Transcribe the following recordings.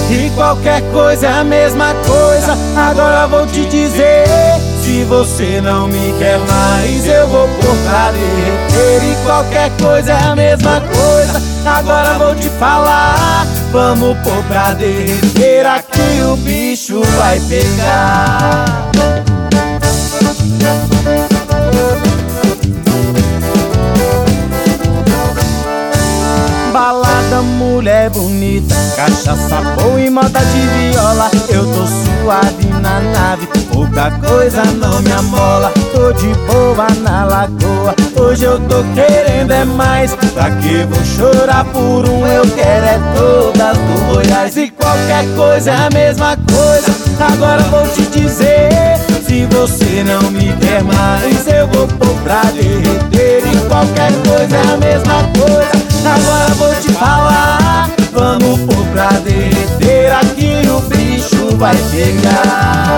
E qualquer coisa é a mesma coisa. Agora vou te dizer, se você não me quer mais, eu vou pôr pra derreter. E qualquer coisa é a mesma coisa. Agora vou te falar, vamos pôr pra derreter. Aqui o bicho vai pegar. Balada, mulher bonita, cachaça boa e moda de viola. Eu tô suave na nave, pouca coisa não me amola. Tô de boa na lagoa, hoje eu tô querendo é mais. Pra que vou chorar por um, eu quero é todas do Goiás. E qualquer coisa é a mesma coisa. Agora vou te dizer, se você não me quer mais, eu vou pôr pra derreter. E qualquer coisa é a mesma coisa. Agora vou te falar, vamos pôr pra derreter. Aqui o bicho vai pegar.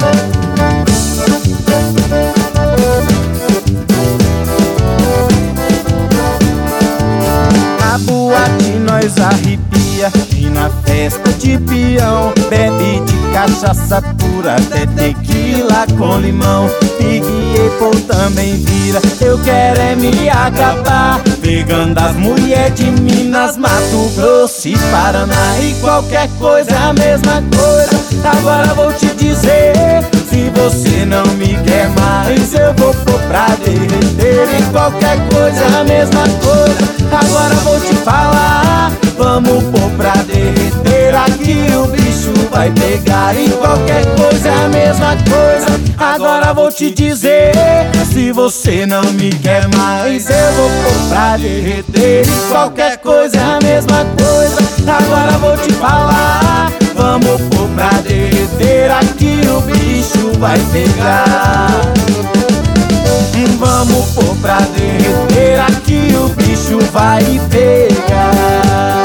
Na boate nós arrepia, e na festa de peão bebe de cachaça pura, até tequila com limão. Big Apple também vira, eu quero é me acabar pegando as mulher de Minas, Mato Grosso e Paraná. E qualquer coisa é a mesma coisa. Agora vou te dizer, se você não me quer mais, eu vou pôr pra derreter. E qualquer coisa é a mesma coisa. Agora vou te falar, vamos pôr pra derreter. Aqui o bicho vai pegar. E qualquer coisa é a mesma coisa. Agora vou te dizer, se você não me quer mais, eu vou pôr pra derreter. E qualquer coisa é a mesma coisa. Agora vou te falar, vamos pôr pra derreter. Aqui o bicho vai pegar. Vamos pôr pra derreter. Aqui o bicho vai pegar.